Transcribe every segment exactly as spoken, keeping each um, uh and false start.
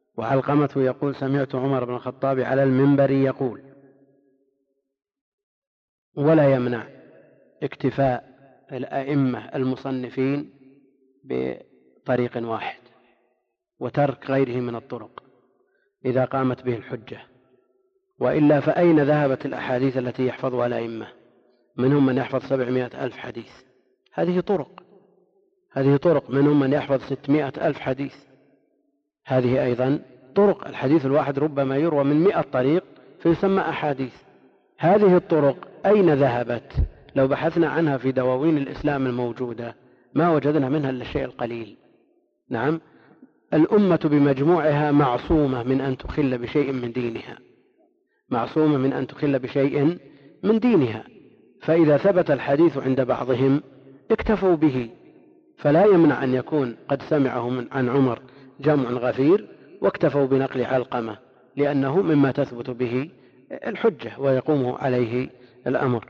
وعلقمة يقول سمعت عمر بن الخطاب على المنبر يقول. ولا يمنع اكتفاء الأئمة المصنفين بطريق واحد وترك غيره من الطرق إذا قامت به الحجة، وإلا فأين ذهبت الأحاديث التي يحفظها الأئمة؟ منهم من يحفظ سبعمائة ألف حديث، هذه طرق هذه طرق منهم من يحفظ ستمائة ألف حديث، هذه أيضا طرق. الحديث الواحد ربما يروى من مئة طريق فيسمى أحاديث. هذه الطرق أين ذهبت؟ لو بحثنا عنها في دواوين الإسلام الموجودة ما وجدنا منها إلا الشيء القليل. نعم، الأمة بمجموعها معصومة من أن تخل بشيء من دينها، معصومة من أن تخل بشيء من دينها، فإذا ثبت الحديث عند بعضهم اكتفوا به، فلا يمنع أن يكون قد سمعه من عن عمر جمع غفير واكتفوا بنقل علقمة، لأنه مما تثبت به الحجة ويقوم عليه الأمر.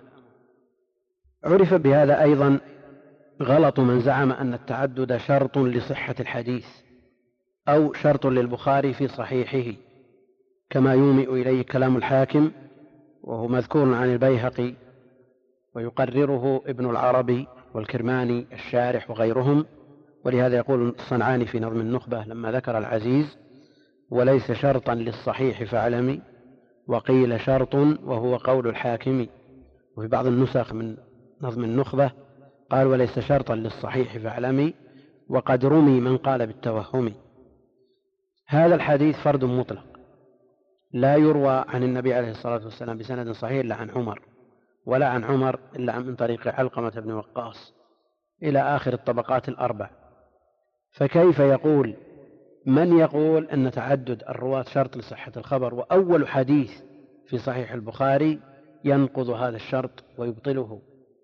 عرف بهذا أيضا غلط من زعم أن التعدد شرط لصحة الحديث أو شرط للبخاري في صحيحه، كما يومئ إليه كلام الحاكم، وهو مذكور عن البيهقي ويقرره ابن العربي والكرماني الشارح وغيرهم. ولهذا يقول الصنعاني في نظم النخبة لما ذكر العزيز: وليس شرطا للصحيح فاعلمي، وقيل شرط وهو قول الحاكم. وفي بعض النسخ من نظم النخبة قال: وليس شرطا للصحيح فاعلمي، وقد رمي من قال بالتوهم. هذا الحديث فرد مطلق لا يروى عن النبي عليه الصلاة والسلام بسند صحيح إلا عن عمر، ولا عن عمر إلا من طريق علقمة بن وقاص إلى آخر الطبقات الأربع. فكيف يقول من يقول أن تعدد الرواة شرط لصحة الخبر، وأول حديث في صحيح البخاري ينقض هذا الشرط ويبطله،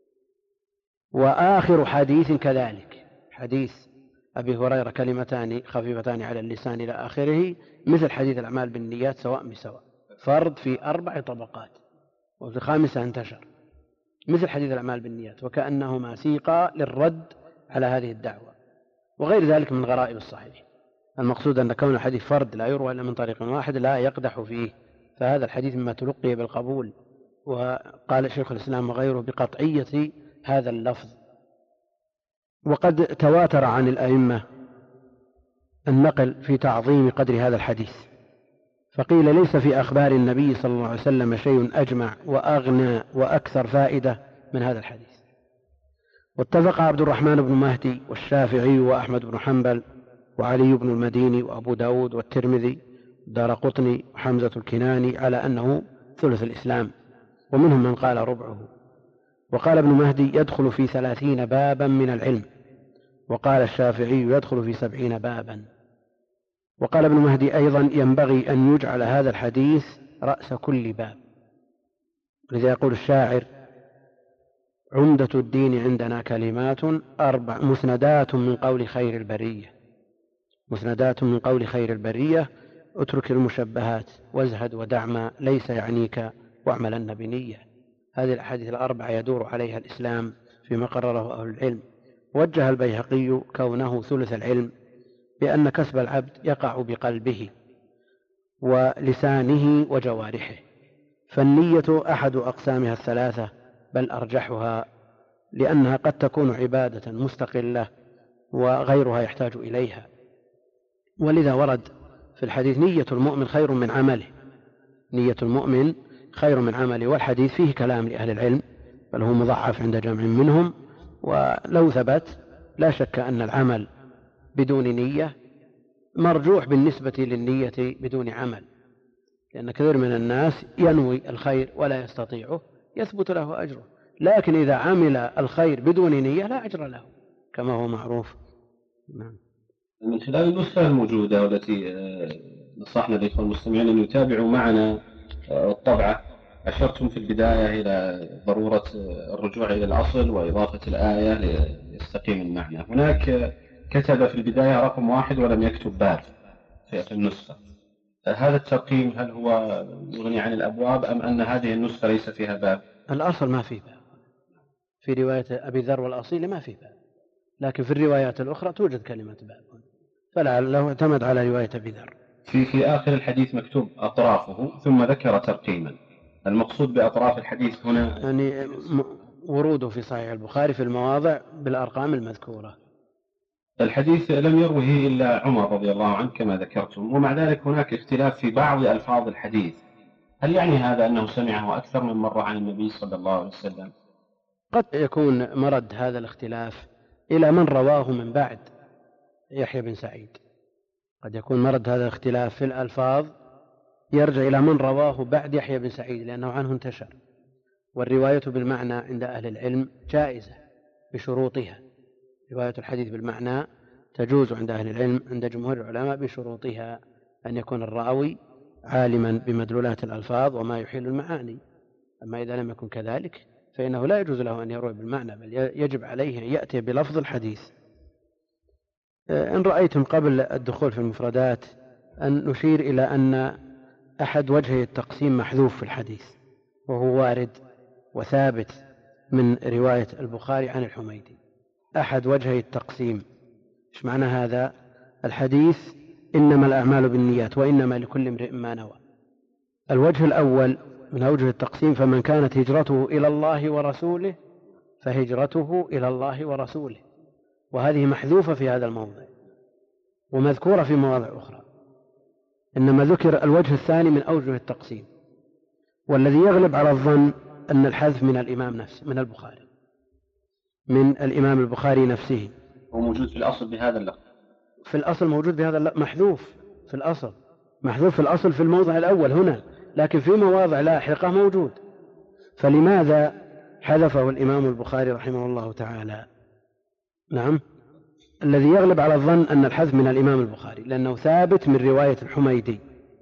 وآخر حديث كذلك، حديث أبي هريرة كلمتان خفيفتان على اللسان إلى آخره، مثل حديث الأعمال بالنيات سواء بسواء، فرض في أربع طبقات، وفي الخامسة انتشر مثل حديث الأعمال بالنيات، وكأنهما سيقا للرد على هذه الدعوة، وغير ذلك من غرائب الصحيح. المقصود أن كون الحديث فرد لا يروى إلا من طريق واحد لا يقدح فيه، فهذا الحديث مما تلقي بالقبول. وقال شيخ الإسلام وغيره بقطعية هذا اللفظ. وقد تواتر عن الأئمة النقل في تعظيم قدر هذا الحديث، فقيل ليس في أخبار النبي صلى الله عليه وسلم شيء أجمع وأغنى وأكثر فائدة من هذا الحديث. واتفق عبد الرحمن بن مهدي والشافعي وأحمد بن حنبل وعلي بن المديني وأبو داود والترمذي والدارقطني وحمزة الكناني على أنه ثلث الإسلام، ومنهم من قال ربعه. وقال ابن مهدي يدخل في ثلاثين بابا من العلم، وقال الشافعي يدخل في سبعين بابا. وقال ابن مهدي أيضا ينبغي أن يجعل هذا الحديث رأس كل باب، لذا يقول الشاعر: عمدة الدين عندنا كلمات أربع مسندات من قول خير البرية، مسندات من قول خير البرية: اترك المشبهات وازهد ودع ما ليس يعنيك واعملن بنية. هذه الأحاديث الأربعة يدور عليها الإسلام فيما قرره أهل العلم. وجه البيهقي كونه ثلث العلم بأن كسب العبد يقع بقلبه ولسانه وجوارحه، فالنية أحد أقسامها الثلاثة بل أرجحها، لأنها قد تكون عبادة مستقلة وغيرها يحتاج إليها. ولذا ورد في الحديث: نية المؤمن خير من عمله، نية المؤمن خير من عمله. والحديث فيه كلام لأهل العلم بل هو مضعف عند جمع منهم، ولو ثبت لا شك أن العمل بدون نية مرجوح بالنسبة للنية بدون عمل، لأن كثير من الناس ينوي الخير ولا يستطيعه يثبت له أجره، لكن إذا عمل الخير بدون نية لا أجر له كما هو معروف. نعم. من خلال النسخة الموجودة والتي نصحنا الإخوة المستمعين أن يتابعوا معنا الطبعة، أشرتم في البداية إلى ضرورة الرجوع إلى الأصل وإضافة الآية ليستقيم المعنى. هناك كتب في البداية رقم واحد ولم يكتب باب في النسخة، هذا الترقيم هل هو يغني عن الأبواب أم أن هذه النسخة ليس فيها باب؟ الأصل ما في باب، في رواية أبي ذر والأصيل ما في باب، لكن في الروايات الأخرى توجد كلمة باب، فلعله اعتمد على رواية أبي ذر. في في آخر الحديث مكتوب أطرافه ثم ذكر ترقيما، المقصود بأطراف الحديث هنا يعني وروده في صحيح البخاري في المواضع بالأرقام المذكورة. الحديث لم يروه إلا عمر رضي الله عنه كما ذكرتم، ومع ذلك هناك اختلاف في بعض ألفاظ الحديث، هل يعني هذا أنه سمعه أكثر من مرة عن النبي صلى الله عليه وسلم؟ قد يكون مرد هذا الاختلاف إلى من رواه من بعد يحيى بن سعيد، قد يكون مرد هذا الاختلاف في الألفاظ يرجع إلى من رواه بعد يحيى بن سعيد لأنه عنه انتشر، والرواية بالمعنى عند أهل العلم جائزة بشروطها، رواية الحديث بالمعنى تجوز عند أهل العلم عند جمهور العلماء بشروطها، أن يكون الراوي عالما بمدلولات الألفاظ وما يحيل المعاني. أما إذا لم يكن كذلك فإنه لا يجوز له أن يروي بالمعنى، بل يجب عليه أن يأتي بلفظ الحديث. إن رأيتم قبل الدخول في المفردات أن نشير إلى أن أحد وجهي التقسيم محذوف في الحديث، وهو وارد وثابت من رواية البخاري عن الحميدي. أحد وجهي التقسيم إيش معنى هذا؟ الحديث إنما الأعمال بالنيات وإنما لكل امرئ ما نوى. الوجه الأول من أوجه التقسيم: فمن كانت هجرته إلى الله ورسوله فهجرته إلى الله ورسوله، وهذه محذوفة في هذا الموضع ومذكورة في مواضع أخرى، إنما ذكر الوجه الثاني من أوجه التقسيم، والذي يغلب على الظن أن الحذف من الإمام نفسه، من البخاري، من الإمام البخاري نفسه. وموجود في الأصل بهذا اللفظ، في الأصل موجود بهذا اللفظ، محذوف في الأصل، محذوف في الأصل في الموضع الأول هنا، لكن في مواضع لاحقة موجود. فلماذا حذفه الإمام البخاري رحمه الله تعالى؟ نعم، الذي يغلب على الظن أن الحذف من الإمام البخاري لأنه ثابت من رواية الحميدي.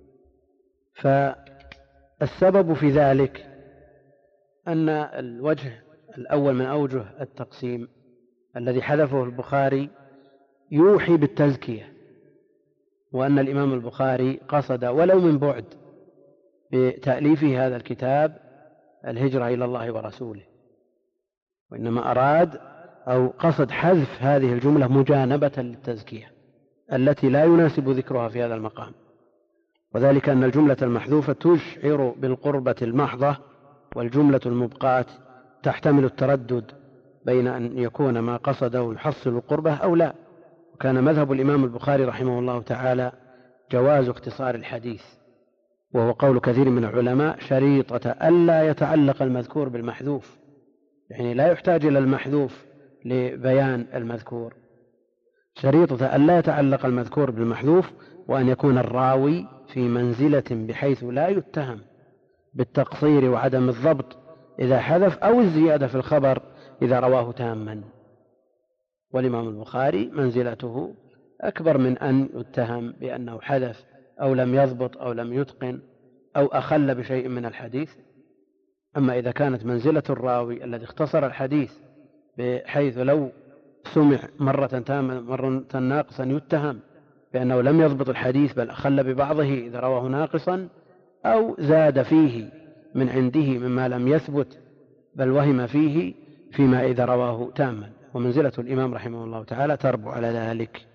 فالسبب في ذلك أن الوجه الأول من أوجه التقسيم الذي حذفه البخاري يوحي بالتزكية، وأن الإمام البخاري قصد ولو من بعد بتأليفه هذا الكتاب الهجرة إلى الله ورسوله، وإنما أراد أو قصد حذف هذه الجملة مجانبة للتزكية التي لا يناسب ذكرها في هذا المقام، وذلك أن الجملة المحذوفة تشعر بالقربة المحضة، والجملة المبقاة تحتمل التردد بين أن يكون ما قصده يحصل القربة أو لا. وكان مذهب الإمام البخاري رحمه الله تعالى جواز اختصار الحديث، وهو قول كثير من العلماء، شريطة ألا يتعلق المذكور بالمحذوف، يعني لا يحتاج إلى المحذوف لبيان المذكور، شريطة ألا يتعلق المذكور بالمحذوف، وأن يكون الراوي في منزلة بحيث لا يتهم بالتقصير وعدم الضبط إذا حذف، أو الزيادة في الخبر إذا رواه تاما. والإمام البخاري منزلته أكبر من أن يتهم بأنه حذف أو لم يضبط أو لم يتقن أو أخل بشيء من الحديث. أما إذا كانت منزلة الراوي الذي اختصر الحديث بحيث لو سمع مرة تامة مرة ناقصا يتهم بأنه لم يضبط الحديث بل أخل ببعضه إذا رواه ناقصا، أو زاد فيه من عنده مما لم يثبت بل وهم فيه فيما إذا رواه تاما، ومنزلة الإمام رحمه الله تعالى تربو على ذلك.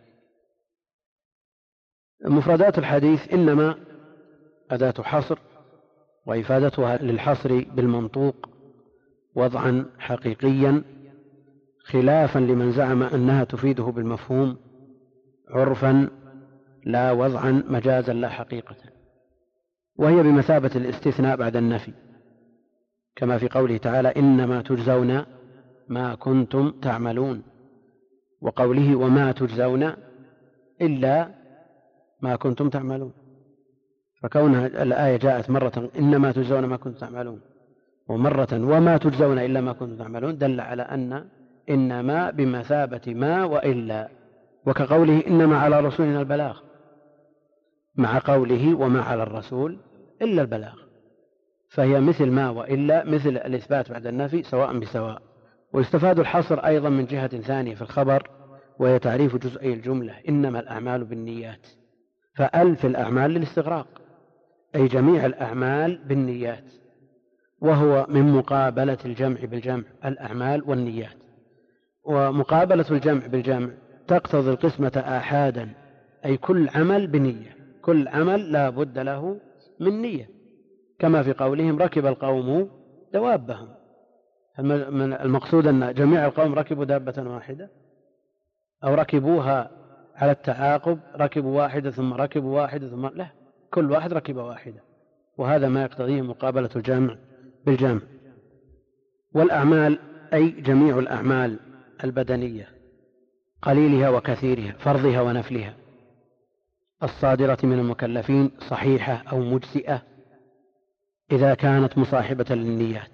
مفردات الحديث إنما أداة حصر، وإفادتها للحصر بالمنطوق وضعا حقيقيا، خلافا لمن زعم أنها تفيده بالمفهوم عرفا لا وضعا مجازا لا حقيقة، وهي بمثابة الاستثناء بعد النفي، كما في قوله تعالى: إنما تجزون ما كنتم تعملون، وقوله: وما تجزون إلا ما كنتم تعملون. فكونها الآية جاءت مرة إنما تجزون ما كنتم تعملون ومرة وما تجزون إلا ما كنتم تعملون، دل على أن إنما بمثابة ما وإلا، وكقوله: إنما على رسولنا البلاغ، مع قوله: وما على الرسول إلا البلاغ، فهي مثل ما وإلا، مثل الإثبات بعد النفي سواء بسواء. ويستفاد الحصر أيضا من جهة ثانية في الخبر، وهي تعريف جزئي الجملة: إنما الأعمال بالنيات، فألف الأعمال للاستغراق، أي جميع الأعمال بالنيات، وهو من مقابلة الجمع بالجمع، الأعمال والنيات. ومقابلة الجمع بالجمع تقتضي القسمة آحادا، أي كل عمل بنية، كل عمل لا بد له من نية، كما في قولهم ركب القوم دوابهم. المقصود أن جميع القوم ركبوا دابة واحدة أو ركبوها على التعاقب، ركبوا واحدة ثم ركبوا واحدة ثم لا، كل واحد ركب واحدة، وهذا ما يقتضيه مقابلة الجامع بالجامع. والأعمال أي جميع الأعمال البدنية قليلها وكثيرها، فرضها ونفلها، الصادرة من المكلفين صحيحة أو مجزئة إذا كانت مصاحبة للنيات.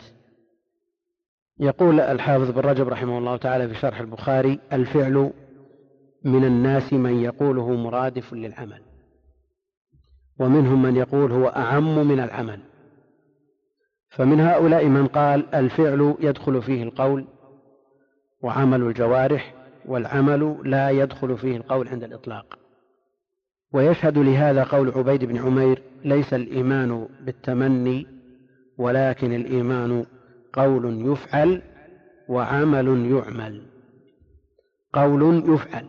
يقول الحافظ بن رجب رحمه الله تعالى في شرح البخاري: الفعل من الناس من يقوله مرادف للعمل، ومنهم من يقول هو أعم من العمل. فمن هؤلاء من قال الفعل يدخل فيه القول وعمل الجوارح، والعمل لا يدخل فيه القول عند الإطلاق. ويشهد لهذا قول عبيد بن عمير: ليس الإيمان بالتمني ولكن الإيمان قول يفعل وعمل يعمل. قول يفعل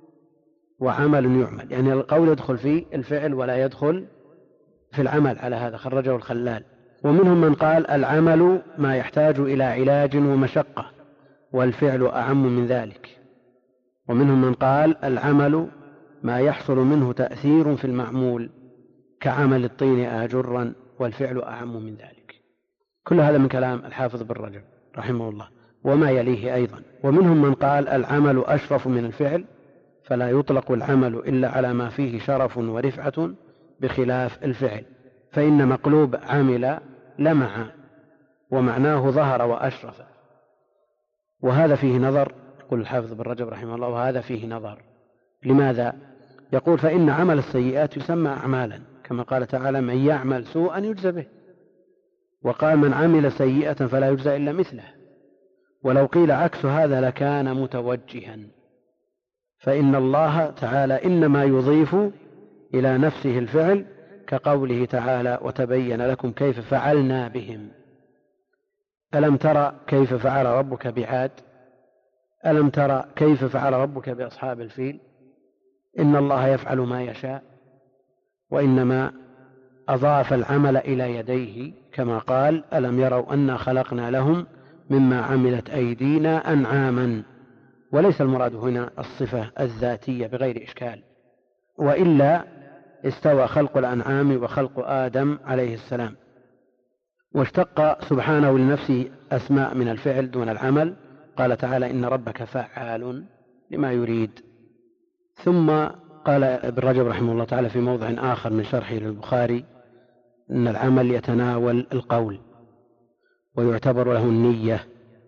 وعمل يعمل، يعني القول يدخل فيه الفعل ولا يدخل في العمل، على هذا خرجه الخلال. ومنهم من قال العمل ما يحتاج إلى علاج ومشقة والفعل أعم من ذلك. ومنهم من قال العمل ما يحصل منه تأثير في المعمول كعمل الطين آجرا والفعل أعم من ذلك. كل هذا من كلام الحافظ بن رجب رحمه الله وما يليه أيضا. ومنهم من قال العمل أشرف من الفعل، فلا يطلق العمل إلا على ما فيه شرف ورفعة بخلاف الفعل، فإن مقلوب عمل لمع ومعناه ظهر وأشرف. وهذا فيه نظر، يقول الحافظ بن رجب رحمه الله، وهذا فيه نظر. لماذا؟ يقول فإن عمل السيئات يسمى أعمالا، كما قال تعالى: من يعمل سوءا يجزى به، وقال: من عمل سيئة فلا يجزى إلا مثله. ولو قيل عكس هذا لكان متوجها، فإن الله تعالى إنما يضيف إلى نفسه الفعل، كقوله تعالى: وتبين لكم كيف فعلنا بهم. ألم ترى كيف فعل ربك بعاد؟ ألم ترى كيف فعل ربك بأصحاب الفيل؟ إن الله يفعل ما يشاء. وإنما أضاف العمل إلى يديه، كما قال: ألم يروا أنا خلقنا لهم مما عملت أيدينا أنعاما. وليس المراد هنا الصفة الذاتية بغير إشكال، وإلا استوى خلق الأنعام وخلق آدم عليه السلام. واشتق سبحانه لنفسه أسماء من الفعل دون العمل، قال تعالى: إن ربك فعال لما يريد. ثم قال ابن رجب رحمه الله تعالى في موضع آخر من شرحه للبخاري: إن العمل يتناول القول ويعتبر له النية.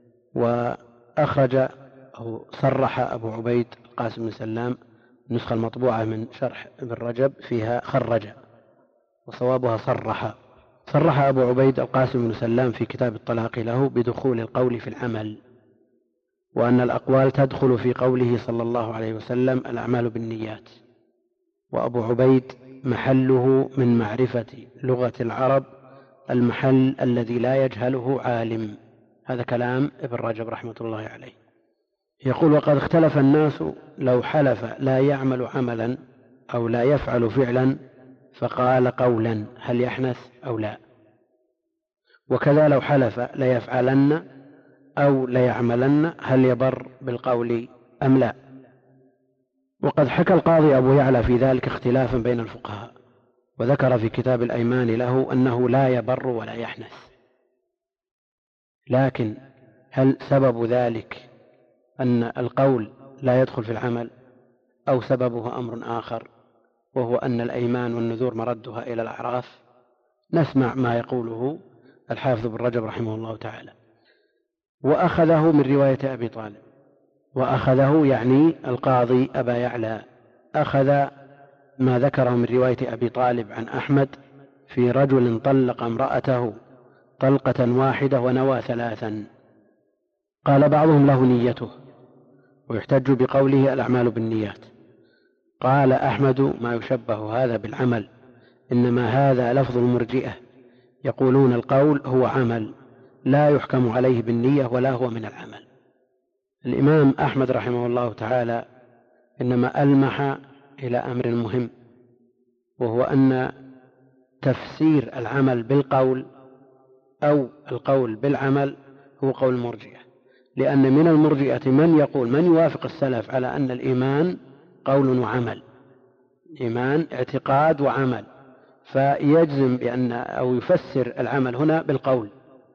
وأخرج أو صرح أبو عبيد القاسم بن سلام النسخة المطبوعة من شرح ابن رجب فيها خرج، وصوابها صرح. صرح أبو عبيد القاسم بن سلام في كتاب الطلاق له بدخول القول في العمل، وأن الأقوال تدخل في قوله صلى الله عليه وسلم: الأعمال بالنيات. وأبو عبيد محله من معرفة لغة العرب المحل الذي لا يجهله عالم. هذا كلام ابن رجب رحمة الله عليه. يقول: وقد اختلف الناس لو حلف لا يعمل عملا أو لا يفعل فعلا فقال قولا هل يحنث أو لا؟ وكذا لو حلف لا يفعلن أو لا يعملن هل يبر بالقول أم لا؟ وقد حكى القاضي أبو يعلى في ذلك اختلافا بين الفقهاء، وذكر في كتاب الأيمان له أنه لا يبر ولا يحنث. لكن هل سبب ذلك أن القول لا يدخل في العمل، أو سببه أمر آخر وهو أن الأيمان والنذور مردها إلى الأعراف؟ نسمع ما يقوله الحافظ بن رجب رحمه الله تعالى. وأخذه من رواية أبي طالب، وأخذه يعني القاضي أبا يعلى أخذ ما ذكره من رواية أبي طالب عن أحمد في رجل طلق امرأته طلقة واحدة ونوى ثلاثا. قال بعضهم له نيته، ويحتج بقوله الأعمال بالنيات. قال أحمد ما يشبه هذا بالعمل، إنما هذا لفظ المرجئة، يقولون القول هو عمل لا يحكم عليه بالنية ولا هو من العمل. الإمام أحمد رحمه الله تعالى إنما ألمح إلى أمر مهم، وهو أن تفسير العمل بالقول أو القول بالعمل هو قول المرجئة، لأن من المرجئة من يقول من يوافق السلف على أن الإيمان قول وعمل، إيمان اعتقاد وعمل، فيجزم بأن أو يفسر العمل هنا بالقول،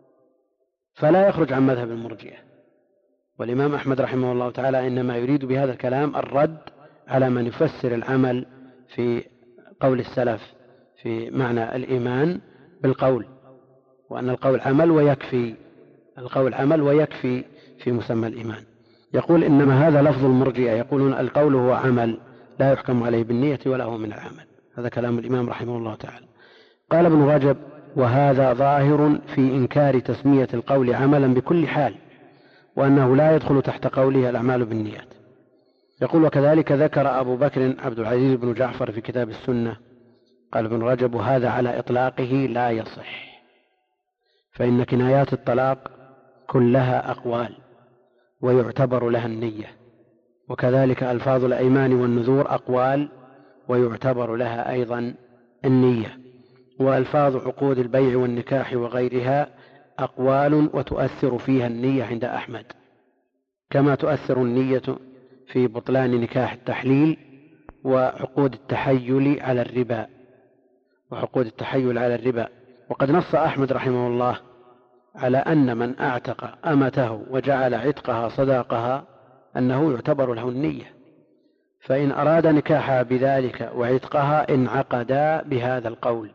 فلا يخرج عن مذهب المرجئة. والإمام أحمد رحمه الله تعالى إنما يريد بهذا الكلام الرد على من يفسر العمل في قول السلف في معنى الإيمان بالقول، وأن القول عمل ويكفي، القول عمل ويكفي في مسمى الإيمان. يقول إنما هذا لفظ المرجئة، يقولون القول هو عمل لا يحكم عليه بالنية ولا هو من العمل. هذا كلام الإمام رحمه الله تعالى. قال ابن رجب: وهذا ظاهر في إنكار تسمية القول عملا بكل حال، وأنه لا يدخل تحت قوله الأعمال بالنيات. يقول: وكذلك ذكر أبو بكر عبد العزيز بن جعفر في كتاب السنة. قال ابن رجب: وهذا على إطلاقه لا يصح، فإن كنايات الطلاق كلها أقوال ويعتبر لها النية، وكذلك ألفاظ الأيمان والنذور أقوال ويعتبر لها أيضا النية، وألفاظ عقود البيع والنكاح وغيرها أقوال وتؤثر فيها النية عند أحمد، كما تؤثر النية في بطلان نكاح التحليل وعقود التحيل على الربا وعقود التحيل على الربا. وقد نص أحمد رحمه الله على أن من أعتق أمته وجعل عتقها صداقها أنه يعتبر له النية، فإن أراد نكاحها بذلك وعتقها انعقدا بهذا القول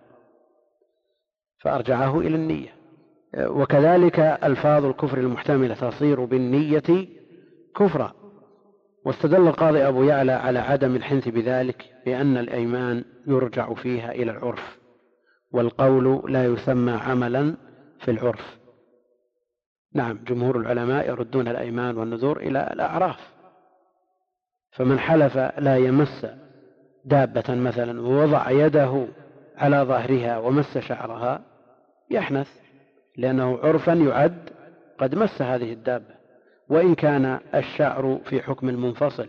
فأرجعه إلى النية. وكذلك ألفاظ الكفر المحتملة تصير بالنية كفرا. واستدل القاضي أبو يعلى على عدم الحنث بذلك بأن الأيمان يرجع فيها إلى العرف، والقول لا يسمى عملا في العرف. نعم، جمهور العلماء يردون الأيمان والنذور إلى الأعراف، فمن حلف لا يمس دابة مثلا ووضع يده على ظهرها ومس شعرها يحنث، لأنه عرفا يعد قد مس هذه الدابة، وإن كان الشعر في حكم المنفصل،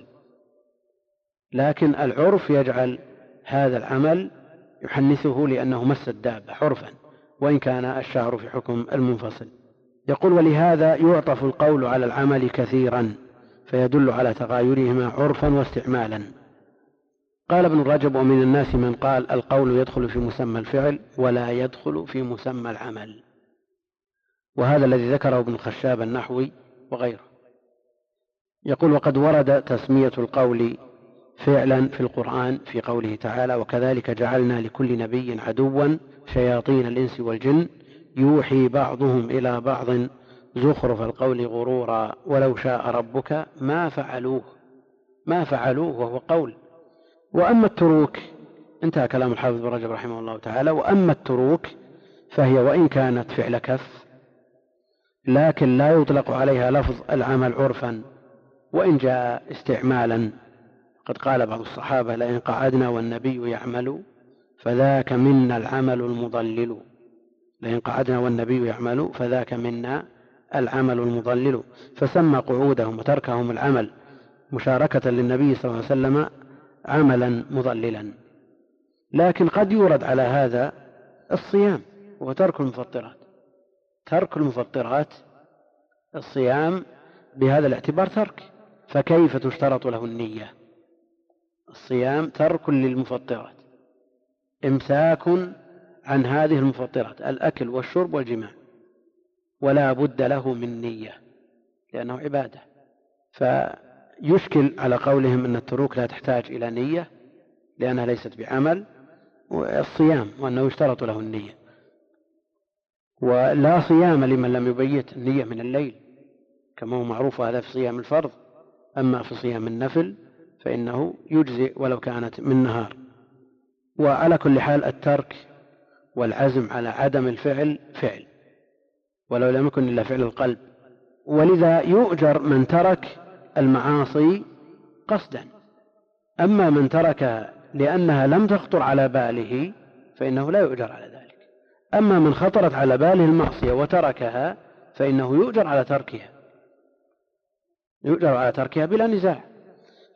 لكن العرف يجعل هذا العمل يحنثه لأنه مس الدابة عرفا، وإن كان الشعر في حكم المنفصل. يقول: ولهذا يعطف القول على العمل كثيرا فيدل على تغايرهما عرفا واستعمالا. قال ابن رجب: ومن الناس من قال القول يدخل في مسمى الفعل ولا يدخل في مسمى العمل، وهذا الذي ذكره ابن الخشاب النحوي وغيره. يقول: وقد ورد تسمية القول فعلا في القرآن في قوله تعالى: وكذلك جعلنا لكل نبي عدوا شياطين الإنس والجن يوحي بعضهم إلى بعض زخرف القول غرورا ولو شاء ربك ما فعلوه ما فعلوه وهو قول. وأما التروك، انتهى كلام الحافظ بن رجب رحمه الله تعالى. وأما التروك فهي وإن كانت فعل كف لكن لا يطلق عليها لفظ العمل عرفا وإن جاء استعمالا. قد قال بعض الصحابة: لئن قعدنا والنبي يعمل فذاك منا العمل المضلل. لئن قعدنا والنبي يعمل فذاك منا العمل المضلل، فسمى قعودهم وتركهم العمل مشاركة للنبي صلى الله عليه وسلم عملا مضللا. لكن قد يورد على هذا الصيام وترك المفطرات. ترك المفطرات الصيام بهذا الاعتبار ترك، فكيف تشترط له النية؟ الصيام ترك للمفطرات، إمساك عن هذه المفطرات الأكل والشرب والجماع، ولا بد له من نية لأنه عبادة. فيشكل على قولهم أن التروك لا تحتاج إلى نية لأنها ليست بعمل، والصيام وأنه يشترط له النية. ولا صيام لمن لم يبيت النية من الليل كما هو معروف، هذا في صيام الفرض. أما في صيام النفل فإنه يجزئ ولو كانت من نهار. وعلى كل حال الترك والعزم على عدم الفعل فعل ولو لم يكن إلا فعل القلب، ولذا يؤجر من ترك المعاصي قصدا. أما من تركها لأنها لم تخطر على باله فإنه لا يؤجر على ذلك. أما من خطرت على باله المعصية وتركها فإنه يؤجر على تركها، يؤجر على تركها بلا نزاع.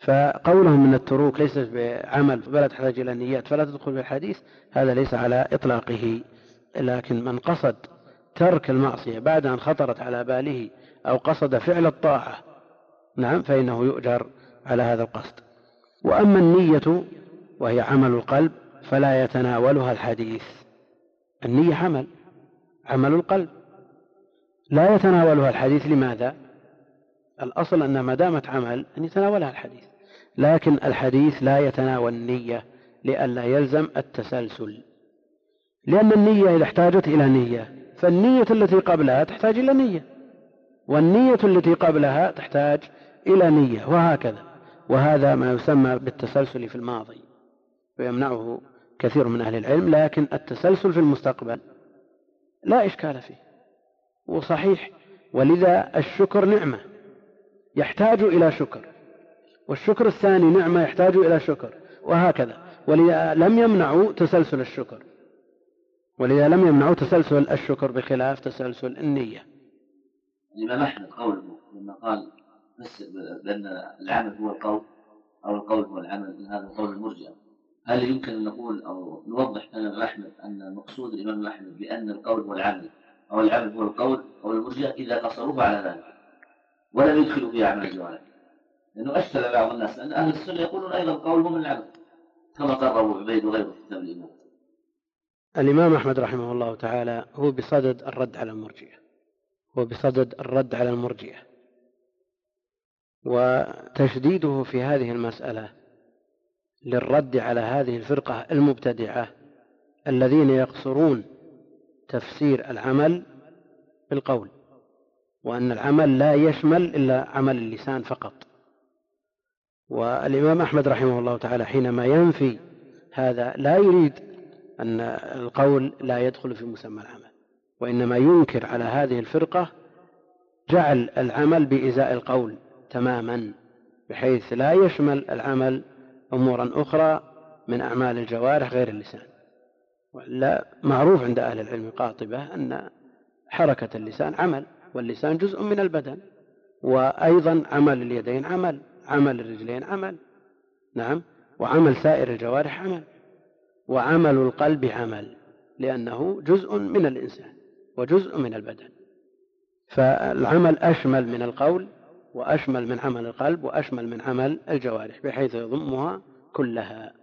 فقولهم أن التروك ليست بعمل فلا تحتاج إلى نيات فلا تدخل في الحديث هذا ليس على إطلاقه، لكن من قصد ترك المعصية بعد أن خطرت على باله أو قصد فعل الطاعة نعم فإنه يؤجر على هذا القصد. وأما النية وهي عمل القلب فلا يتناولها الحديث. النية عمل عمل القلب لا يتناولها الحديث. لماذا؟ الأصل أن ما دامت عمل أن يتناولها الحديث، لكن الحديث لا يتناول النية لئلا يلزم التسلسل، لأن النية إذا احتاجت إلى نية فالنية التي قبلها تحتاج إلى نية، والنية التي قبلها تحتاج إلى نية، وهكذا. وهذا ما يسمى بالتسلسل في الماضي ويمنعه كثير من أهل العلم، لكن التسلسل في المستقبل لا إشكال فيه وصحيح. ولذا الشكر نعمة يحتاج إلى شكر، والشكر الثاني نعمة يحتاج إلى شكر، وهكذا. ولذا لم يمنعوا تسلسل الشكر ولذا لم يمنعوا تسلسل الشكر بخلاف تسلسل النية. الإمام أحمد قوله لما قال بس بأن العمل هو القول أو القول هو العمل، هذا قول المرجئة، هل يمكن أن نقول أو نوضح الإمام أحمد أن مقصود الإمام أحمد بأن القول هو العمل أو العمل هو القول أو المرجئة إذا قصروه على ذلك ولم يدخلوا في أعمال الجوارح؟ لأنه أشكل بعض الناس أن أهل السنة يقولون أيضا القول هو من العمل كما قرروا عبيد وغيره في كتاب الإمام. الإمام أحمد رحمه الله تعالى هو بصدد الرد على المرجئة هو بصدد الرد على المرجئة وتشديده في هذه المسألة للرد على هذه الفرقة المبتدعة الذين يقصرون تفسير العمل بالقول، وأن العمل لا يشمل إلا عمل اللسان فقط. والإمام أحمد رحمه الله تعالى حينما ينفي هذا لا يريد أن القول لا يدخل في مسمى العمل، وإنما ينكر على هذه الفرقة جعل العمل بإزاء القول تماما، بحيث لا يشمل العمل أمورا أخرى من أعمال الجوارح غير اللسان. ولا معروف عند أهل العلم قاطبة أن حركة اللسان عمل، واللسان جزء من البدن، وأيضا عمل اليدين عمل، عمل الرجلين عمل، نعم، وعمل سائر الجوارح عمل، وعمل القلب عمل لأنه جزء من الإنسان وجزء من البدن. فالعمل أشمل من القول وأشمل من عمل القلب وأشمل من عمل الجوارح بحيث يضمها كلها.